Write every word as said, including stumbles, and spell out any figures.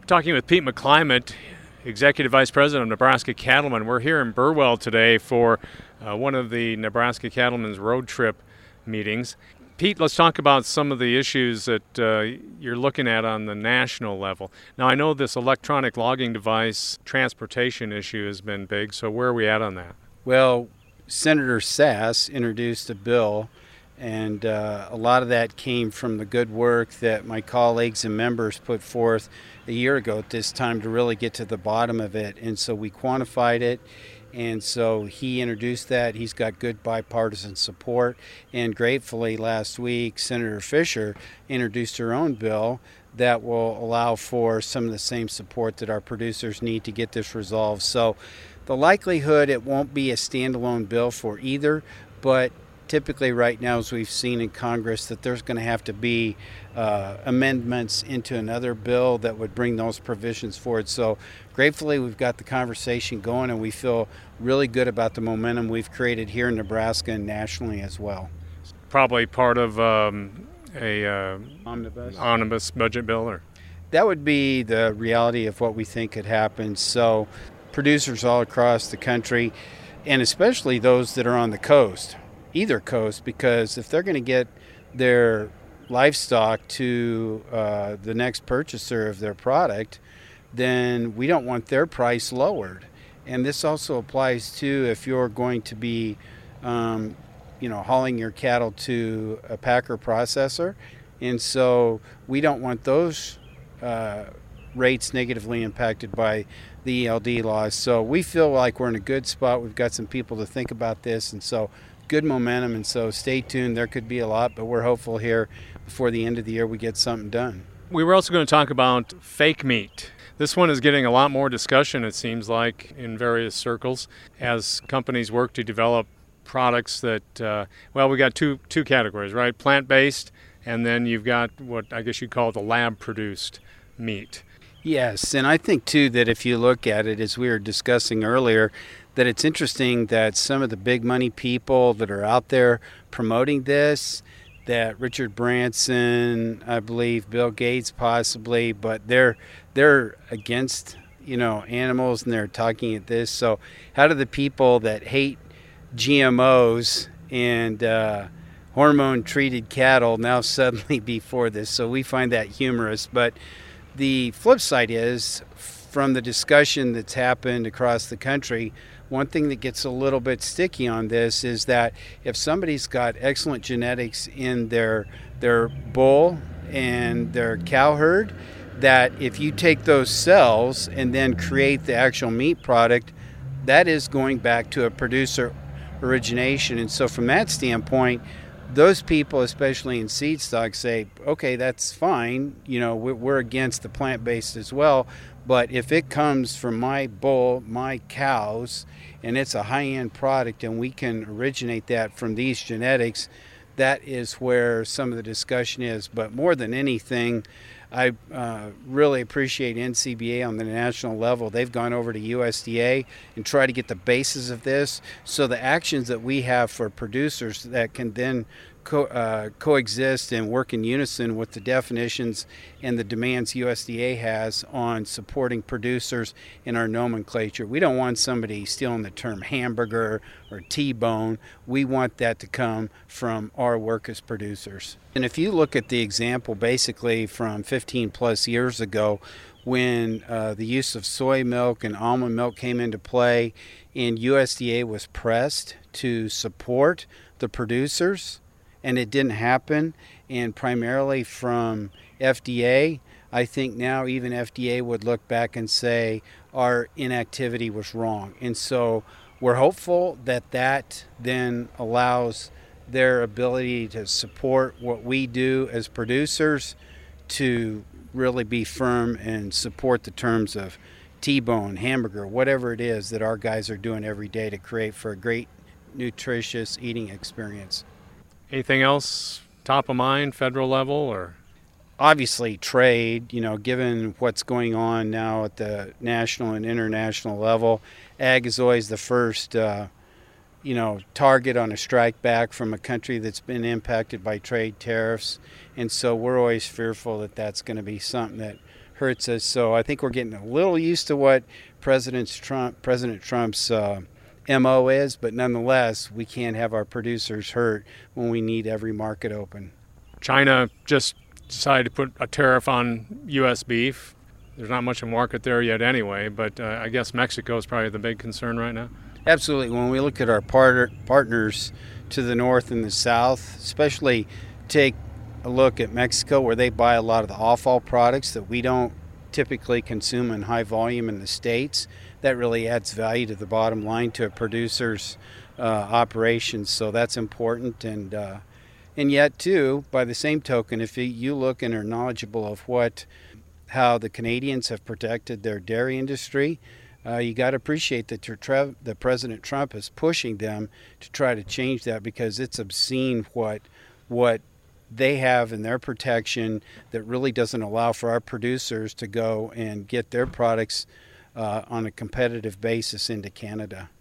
Talking with Pete McClymont, Executive Vice President of Nebraska Cattlemen. We're here in Burwell today for uh, one of the Nebraska Cattlemen's road trip meetings. Pete, let's talk about some of the issues that uh, you're looking at on the national level. Now, I know this electronic logging device transportation issue has been big, so where are we at on that? Well, Senator Sass introduced a bill, and uh, a lot of that came from the good work that my colleagues and members put forth a year ago at this time to really get to the bottom of it. And so we quantified it. And so he introduced that. He's got good bipartisan support. And gratefully, last week, Senator Fisher introduced her own bill that will allow for some of the same support that our producers need to get this resolved. So the likelihood it won't be a standalone bill for either, but typically right now, as we've seen in Congress, that there's going to have to be uh, amendments into another bill that would bring those provisions forward. So gratefully, we've got the conversation going, and we feel really good about the momentum we've created here in Nebraska and nationally as well. Probably part of um, a uh, omnibus. omnibus budget bill? Or? That would be the reality of what we think could happen. So producers all across the country, and especially those that are on the coast, either coast, because if they're going to get their livestock to uh, the next purchaser of their product, then we don't want their price lowered. And this also applies to if you're going to be, um, you know, hauling your cattle to a packer processor. And so we don't want those uh, rates negatively impacted by the E L D laws. So we feel like we're in a good spot. We've got some people to think about this, and so good momentum, and so stay tuned. There could be a lot, but we're hopeful here before the end of the year we get something done. We were also going to talk about fake meat. This one is getting a lot more discussion, it seems like, in various circles as companies work to develop products that, uh, well, we got two two categories, right? Plant-based, and then you've got what I guess you'd call the lab-produced meat. Yes, and I think, too, that if you look at it, as we were discussing earlier, that it's interesting that some of the big money people that are out there promoting this, that Richard Branson, I believe, Bill Gates possibly, but they're they're against, you know, animals, and they're talking at this. So how do the people that hate G M Os and uh, hormone-treated cattle now suddenly be for this? So we find that humorous. But the flip side is, from the discussion that's happened across the country, one thing that gets a little bit sticky on this is that if somebody's got excellent genetics in their their bull and their cow herd, that if you take those cells and then create the actual meat product, that is going back to a producer origination. And so from that standpoint, those people, especially in seed stock, say, okay, that's fine. You know, we're against the plant-based as well. But if it comes from my bull, my cows, and it's a high-end product, and we can originate that from these genetics, that is where some of the discussion is. But more than anything, I uh, really appreciate N C B A on the national level. They've gone over to U S D A and tried to get the basis of this. So the actions that we have for producers that can then Co- uh, coexist and work in unison with the definitions and the demands U S D A has on supporting producers in our nomenclature. We don't want somebody stealing the term hamburger or T-bone. We want that to come from our work as producers. And if you look at the example basically from fifteen plus years ago, when uh, the use of soy milk and almond milk came into play, and U S D A was pressed to support the producers, and it didn't happen, and primarily from F D A, I think now even F D A would look back and say our inactivity was wrong. And so we're hopeful that that then allows their ability to support what we do as producers to really be firm and support the terms of T-bone, hamburger, whatever it is that our guys are doing every day to create for a great, nutritious eating experience. Anything else top of mind, federal level, or? Obviously trade, you know, given what's going on now at the national and international level. Ag is always the first, uh, you know, target on a strike back from a country that's been impacted by trade tariffs. And so we're always fearful that that's going to be something that hurts us. So I think we're getting a little used to what President Trump, President Trump's uh, M O is, but nonetheless, we can't have our producers hurt when we need every market open. China just decided to put a tariff on U S beef. There's not much of a market there yet anyway, but uh, I guess Mexico is probably the big concern right now. Absolutely. When we look at our part- partners to the north and the south, especially take a look at Mexico, where they buy a lot of the offal products that we don't typically consume in high volume in the States, that really adds value to the bottom line to a producer's uh, operations. So that's important. And uh, and yet, too, by the same token, if you look and are knowledgeable of what how the Canadians have protected their dairy industry, uh, you got to appreciate that, your that President Trump is pushing them to try to change that, because it's obscene what what they have in their protection that really doesn't allow for our producers to go and get their products uh, on a competitive basis into Canada.